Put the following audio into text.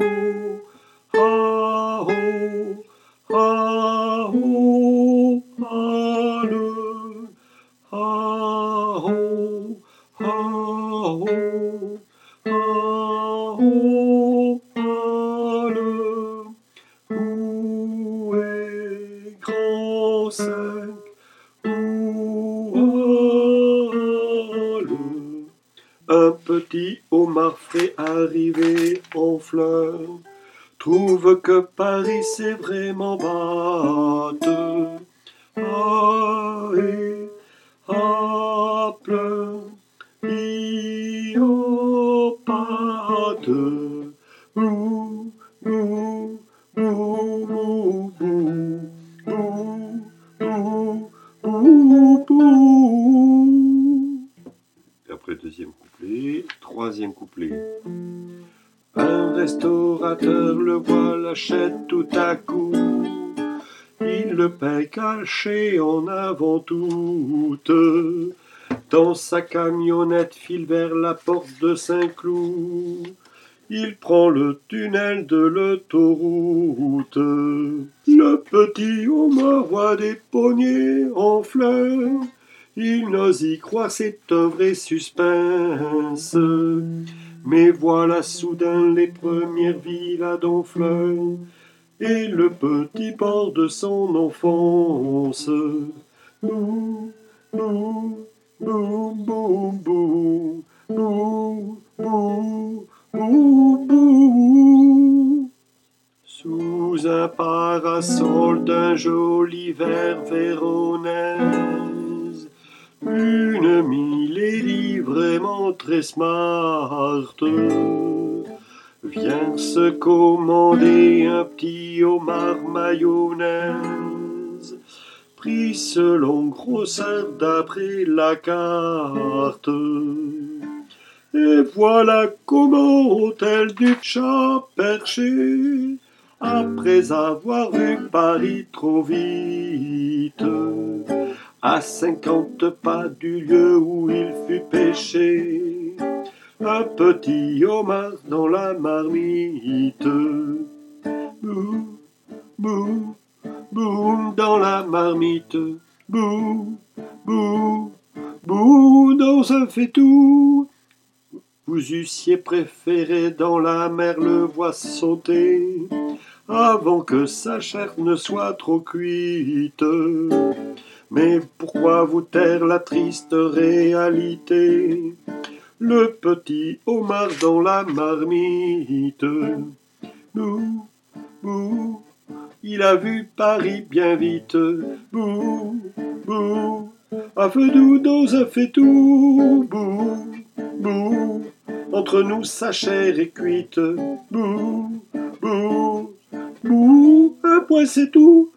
Où est grand cinq? Où alle? Un petit homard frais arrivé en fleurs trouve que Paris c'est vraiment batte. Ah et ah pleure, iopate. Bou, bou, bou, bou, bou, bou, bou, bou, bou. Et après deuxième couplet, troisième couplet. Un restaurateur le voit, l'achète tout à coup. Il le paye caché en avant toute. Dans sa camionnette file vers la porte de Saint-Cloud. Il prend le tunnel de l'autoroute. Le petit homard voit des pommiers en fleurs. Il n'ose y croire, c'est un vrai suspense. Mais voilà soudain les premières villas en fleurs et le petit port de son enfance. Bou, bou, bou, bou, bou, bou, bou, bou, bou. Sous un parasol d'un joli vert véronaise, une Milady vraiment très smart vient se commander un petit homard mayonnaise, pris selon grosseur d'après la carte. Et voilà comment elle du chat perché, après avoir vu Paris trop vite, à 50 pas du lieu où il fut pêché, un petit homard dans la marmite. Bou, bou, boum dans la marmite. Bou, bou, bou dans un fait-tout. Vous eussiez préféré dans la mer le voir sauter avant que sa chair ne soit trop cuite. Mais pourquoi vous taire la triste réalité? Le petit homard dans la marmite. Bou, bou, il a vu Paris bien vite. Bou, bou, à feu doux dans un fait-tout. Bou, bou, entre nous sa chair est cuite. Bou, bou, bou, un point c'est tout.